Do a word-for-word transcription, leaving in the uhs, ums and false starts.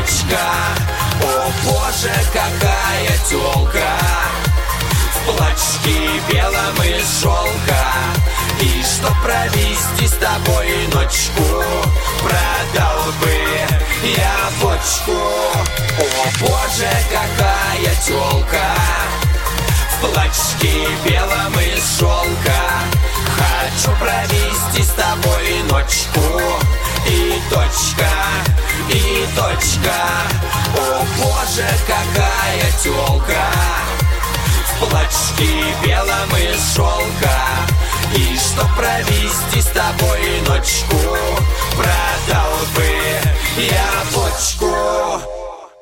точка. О боже, какая тёлка в платьишке белом из шелка. И чтоб провести с тобой ночку, продал бы я почку. О боже, какая тёлка в платьишке белом из шелка. Хочу провести с тобой ночку. И точка, и точка. О боже, какая тёлка в платьишке белом из шелка. И чтоб провести с тобой ночку, продал бы я почку.